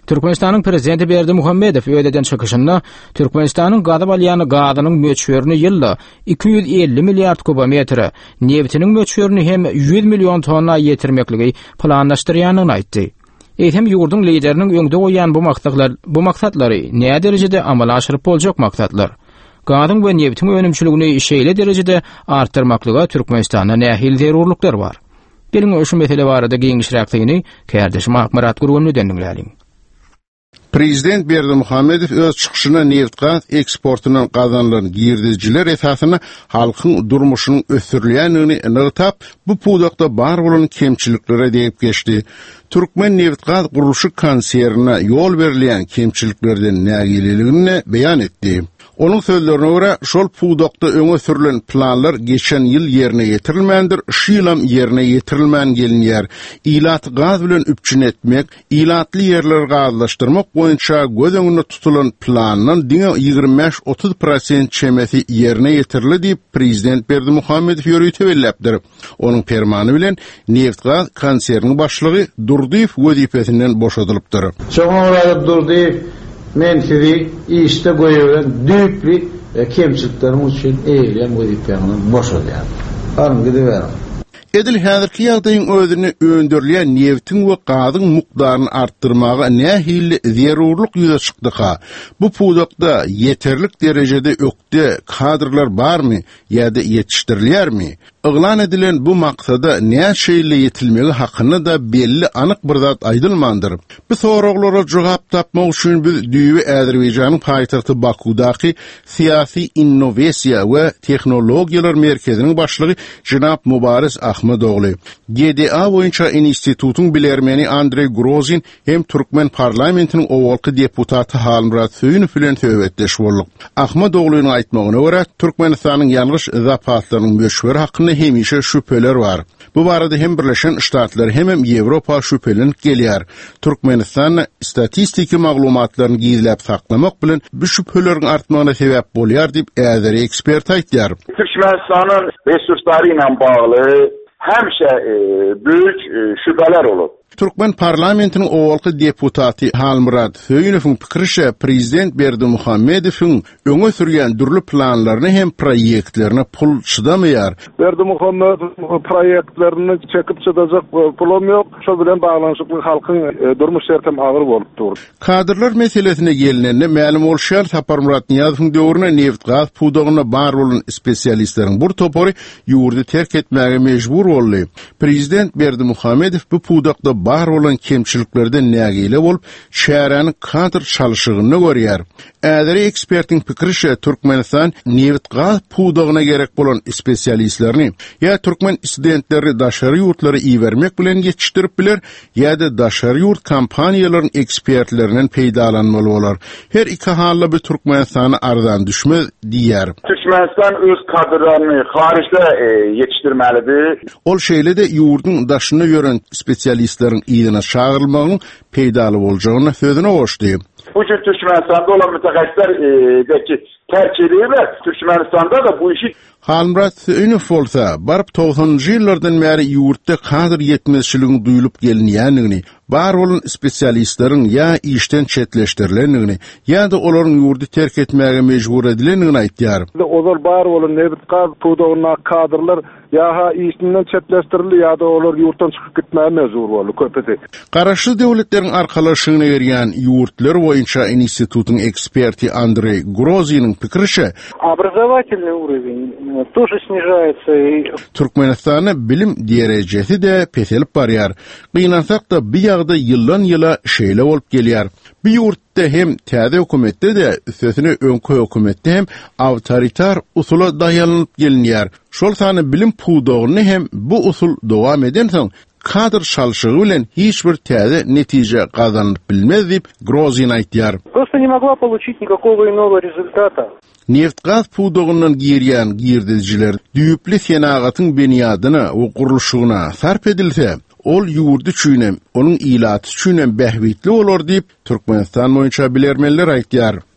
Türkmenistanyň prezidenti Berdimuhammedow öýdeden çykyşynda Türkmenistanyň gada balýany gadynyň möçberini ýylda 250 milliard kubometre, neftiniň möçberini hem 100 milyon tonna ýetirmekligi planlaşdyrýanyny aýtdy. Eýtem ýurdun lideriniň öňde goýan bu maksatlary näme derejede amala aşyryp boljak maksatlar? Gadyň we neftiň önümçiligini şeýle derejede artdyrmaklyga Türkmenistanda nähil zerurluklar bar. Gelin şu mesele barada giňişräkligini kärdeşim Akmarat Gurgunlydan dinläliň. Prezident Berdimuhammedow öz çykyşyna neft-gaz eksportynyň gazanlaryny girdiciler esasyna halkyň durmuşynyň ösürilýänini yngytap, bu pudakda bar bolan kemçiliklere diýip geçdi. Türkmen neft-gaz guruluşy konserine ýol berilýän kemçiliklerden nägileligini beýan etdi. Onun sözlerine göre şol pudakda öňe sürülen planlar geçen ýyl ýerine ýetirilmändir, şu ýylam ýerine ýetirilmän gelinýär. İlat gaz bilen üpçün etmek, ilatly ýerleri gazlaşdyrmak boýunça göz öňünde tutulan planyň diňe 25-30% çemesi ýerine ýetirildi diýip Prezident Berdimuhammedow ýörüýte belläpdir. Onuň fermany bilen neft-gaz konserniň başlygy Durdiýew wezipesinden boşadylypdyr. Şoňa Durdiýew men sizi işte goýulan düýpli kemçiliklerimiz üçin eýlen wezipesinden boşadýar. Army gideber. Edil häzirki ýagdaýyň özüni öndürilýän neftiň we gazyň mukdaryny artdyrmaga nähili zerurluk ýüze çykdyka. Bu pudakda ýeterlik derejede ökde kadrlar barmy ýa-da ýetişdirilýärmi? Iglan edilen bu maksada näme şeýle ýetilmegi hakyny da belli anyk bir zat aýdylmandyr. Bu soraglara jogap tapmak üçin biz düýbi Azerbaýjanyň paýtagty Bakudaky Syýasy Innovasiýa we Tehnologiýalar merkeziniň başlygy Jynap Mubaris Ahmedogly, GDA boýunça institutyň bilermeni Andrey Grozin hem Türkmen parlamentiniň owalky deputaty Halmurat Söýünow bilen söhbetleşip boldyk. Ahmedoglyň aýtmagyna görä, Türkmenistanyň ýalgyş zapatlarynyň möşberi hakyny hemişe şüpheler var. Bu barada hem Birleşen Ştatlar hem Ýewropa şüphelenip gelýär. Türkmenistan statistiki maglumatlaryny gizläp saklamak bilen bu şüpheleriň artmagyna sebäp bolýar diýip äzeri ekspert aýtdylar. Türkmenistanyň resurslary bilen bagly hemşe büyük şüpheler olup. Türkmen parlamentiniň owalky deputaty Halmurat Söýünowyň pikiriçe Prezident Berdimuhammedowyň öňe sürýän durly planlaryny hem proýektlerini pul çydamaýar. Berdimuhammedow proýektlerini çekip çydajak pulum ýok. Şo bilen baglanyşyply halkyň durmuş şertem agyr bolup dur. Kadrlar meselesine gelinende ma'lum bolýar Saparmurat Niýazowyň döwrüne neft-gaz pudagyna bar bolan spesialistleriň bir topary ýurdy terk etmäge mejbur boldy. Prezident Berdimuhammedow bu pudakda bar olan kemçiliklerden nägile bolup, şäheriniň kadr çalyşygyny görýär. Äderi ekspertiň pikiriçe Türkmenistan neft-gaz pudagyna gerek bolan spesialistlerini ýa Türkmen studentleri daşary ýurtlary iýermek bilen ýetişdirip biler, ýa-da daşary ýurt kompaniýalaryň ekspertlerinden peýdalanmaly bolar. Her iki halda bu Türkmenistany arzan düşmez diýär. Türkmenistan öz kadrlaryny haryçda ýetişdirmelidir. Ol şeýle de ýurdun daşyny ýören spesialistlerin ýygyna çağırylmagyň peýdaly boljagyna sözüne goşdy. Bu cür Türkmenistan'da olan mütehassisler terk ediyorlar. Türkmenistan'da da bu işi Halmurat Söýünow bolsa, barıp 90-njy ýyllardan bäri ýurtda kadr ýetmezçiligini duýulyp gelinýändigini, bar bolan spesialistleriň ýa işden çetleşdirilendigini, ýa-da olaryň ýurdy terk etmäge mejbur edilendigini aýtdyar. Olar bar bolan neft-gaz pudagyna kadrlar ýa-ha işinden çetleşdirildi ýa-da olar ýurtdan çykyp gitmäge mejbur boldy köpeti. Garaşly döwletleriň arkalaşygyna berýän ýurtlar boýunça institutyň eksperti Andrey Grozin'in pikiriçe, образовательный уровень тоже снижается. Türkmenistanyň bilim derejesi de peselip barýar. Gynansak da bir ýagda ýyldan ýyla şeýle bolup gelýär. Bir ýurtda hem täze hökümetde de sözüne öňkü hökümetde hem awtoritar usula daýanyp gelinýär. Şol sany bilim pudagyny hem bu usul dowam eden soň kadr çalyşygy bilen hiç bir täze netije gazanyp bilmez diýip Grozin aýtdyar. Просто не могла получить никакого иного результата. Neft-gaz pudagyndan girýän girdiciler düýüpli senagatyň beniýadyna we gurulşygyna sarp edilse, ol ýurdy üçin, onuň ilaty üçin behwitli bolar diýip Türkmenistan boýunça bilermenler aýtdyar.